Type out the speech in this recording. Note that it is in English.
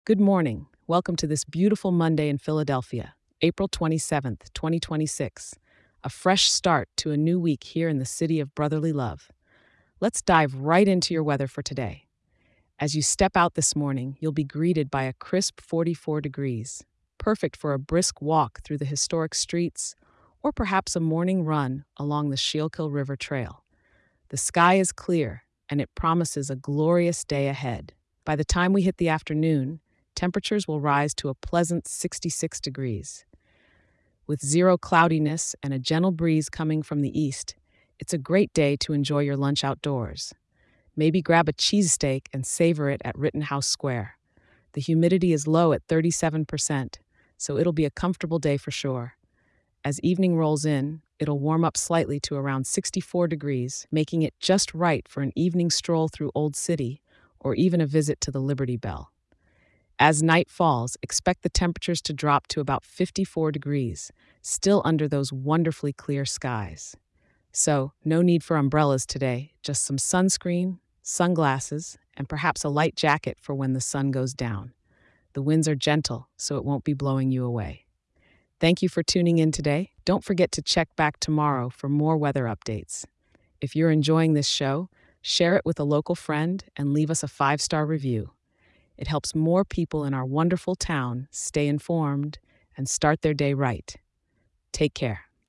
Good morning. Welcome to this beautiful Monday in Philadelphia, April 27th, 2026. A fresh start to a new week here in the city of brotherly love. Let's dive right into your weather for today. As you step out this morning, you'll be greeted by a crisp 44 degrees, perfect for a brisk walk through the historic streets or perhaps a morning run along the Schuylkill River Trail. The sky is clear, and it promises a glorious day ahead. By the time we hit the afternoon, temperatures will rise to a pleasant 66 degrees. With zero cloudiness and a gentle breeze coming from the east, it's a great day to enjoy your lunch outdoors. Maybe grab a cheesesteak and savor it at Rittenhouse Square. The humidity is low at 37%, so it'll be a comfortable day for sure. As evening rolls in, it'll warm up slightly to around 64 degrees, making it just right for an evening stroll through Old City or even a visit to the Liberty Bell. As night falls, expect the temperatures to drop to about 54 degrees, still under those wonderfully clear skies. So, no need for umbrellas today, just some sunscreen, sunglasses, and perhaps a light jacket for when the sun goes down. The winds are gentle, so it won't be blowing you away. Thank you for tuning in today. Don't forget to check back tomorrow for more weather updates. If you're enjoying this show, share it with a local friend and leave us a 5-star review. It helps more people in our wonderful town stay informed and start their day right. Take care.